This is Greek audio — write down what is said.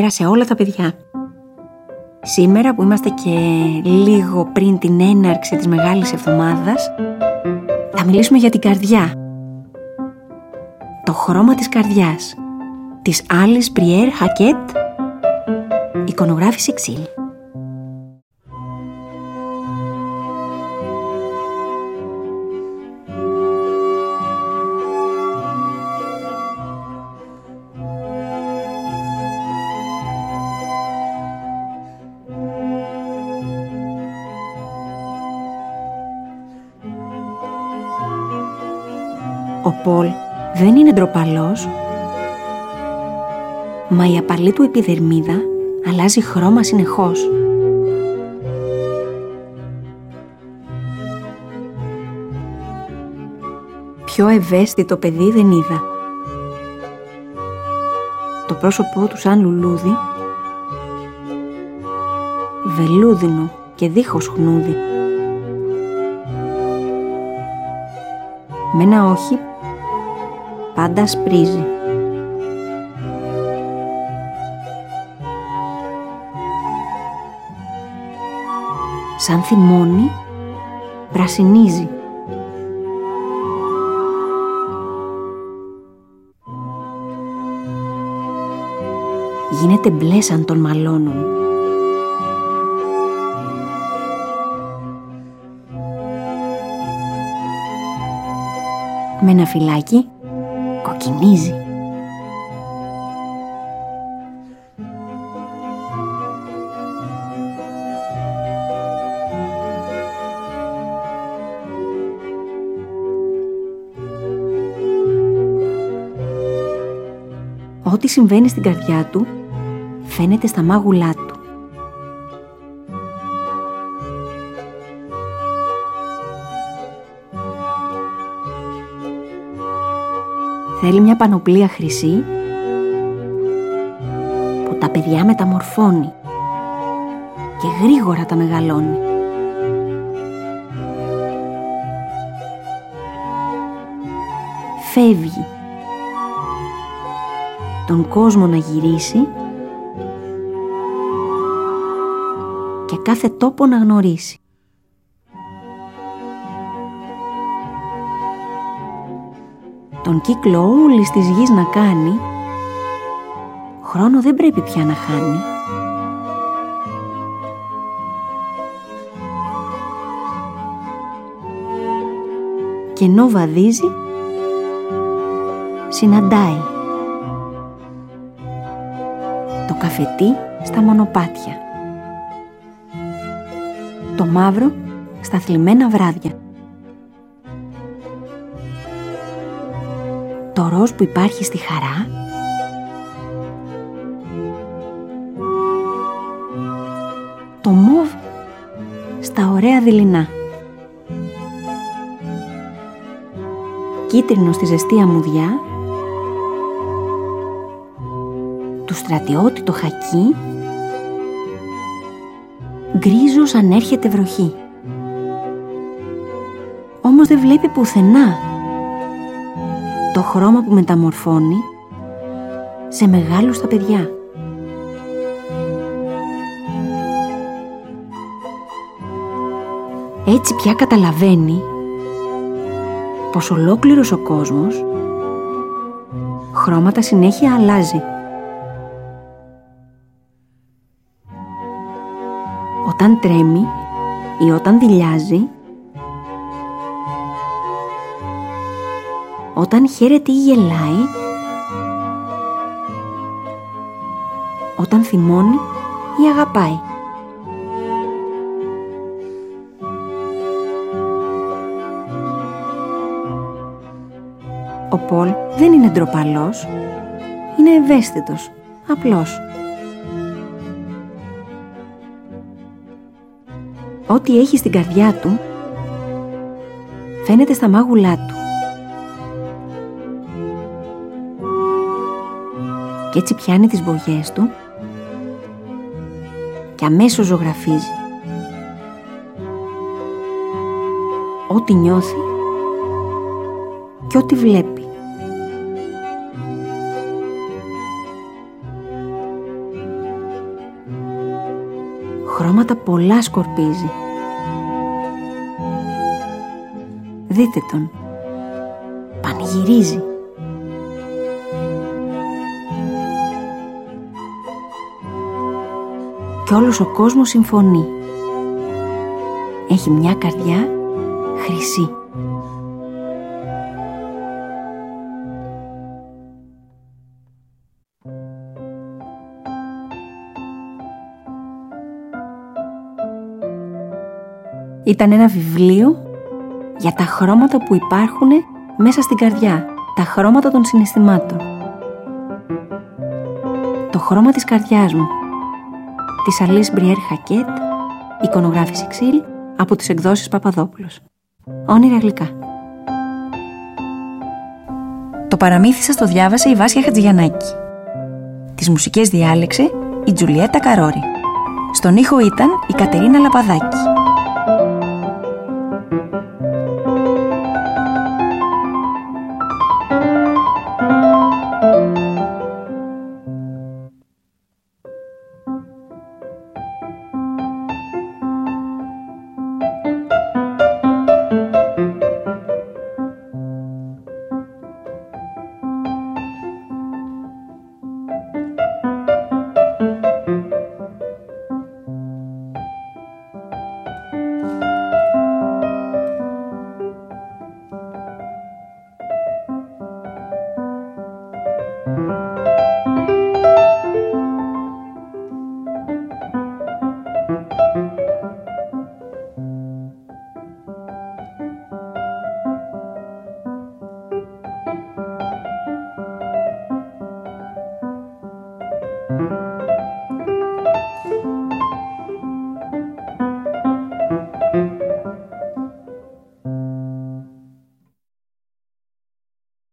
Καλημέρα σε όλα τα παιδιά. Σήμερα που είμαστε και λίγο πριν την έναρξη της Μεγάλης Εβδομάδας, θα μιλήσουμε για την καρδιά. Το χρώμα της καρδιάς, της Alice Briere Hackett, εικονογράφηση Ξύλ. Ο Πολ δεν είναι ντροπαλός, μα η απαλή του επιδερμίδα αλλάζει χρώμα συνεχώς. Πιο ευαίσθητο παιδί δεν είδα. Το πρόσωπό του σαν λουλούδι, βελούδινο και δίχως χνούδι. Με ένα όχι πάντα σπρίζει. Σαν θυμώνει, πρασινίζει. Γίνεται μπλε σαν τον μαλώνουν. Με ένα φυλάκι κοκκινίζει. Ό,τι συμβαίνει στην καρδιά του φαίνεται στα μάγουλά του. Θέλει μια πανοπλία χρυσή που τα παιδιά μεταμορφώνει και γρήγορα τα μεγαλώνει. Φεύγει τον κόσμο να γυρίσει και κάθε τόπο να γνωρίσει. Τον κύκλο όλης της γης να κάνει, χρόνο δεν πρέπει πια να χάνει. Και ενώ βαδίζει, συναντάει το καφετί στα μονοπάτια, το μαύρο στα θλιμμένα βράδια, το ροζ που υπάρχει στη χαρά, το μοβ στα ωραία δειλινά, κίτρινο στη ζεστή αμμουδιά, του στρατιώτη το χακί, γκρίζο σαν έρχεται βροχή. Όμως δεν βλέπει πουθενά το χρώμα που μεταμορφώνει σε μεγάλους τα παιδιά. Έτσι πια καταλαβαίνει πως ολόκληρος ο κόσμος χρώματα συνέχεια αλλάζει. Όταν τρέμει ή όταν δειλιάζει, όταν χαίρεται ή γελάει, όταν θυμώνει ή αγαπάει. Ο Πολ δεν είναι ντροπαλός, είναι ευαίσθητος, απλός. Ό,τι έχει στην καρδιά του φαίνεται στα μάγουλά του. Και έτσι πιάνει τις μπογιές του και αμέσως ζωγραφίζει. Ό,τι νιώθει και ό,τι βλέπει. πράγματα πολλά σκορπίζει. Δείτε τον. Πανηγυρίζει. Και όλος ο κόσμος συμφωνεί. Έχει μια καρδιά χρυσή. Ήταν ένα βιβλίο για τα χρώματα που υπάρχουν μέσα στην καρδιά, τα χρώματα των συναισθημάτων. Το χρώμα της καρδιάς μου, της Αλής Μπριέρ Χακέτ, εικονογράφηση Ξύλ, από τις εκδόσεις Παπαδόπουλος. Όνειρα γλυκά. Το παραμύθι σας το διάβασε η Βάσια Χατζηγιαννάκη. Τις μουσικές διάλεξε η Τζουλιέτα Καρόρη. Στον ήχο ήταν η Κατερίνα Λαπαδάκη.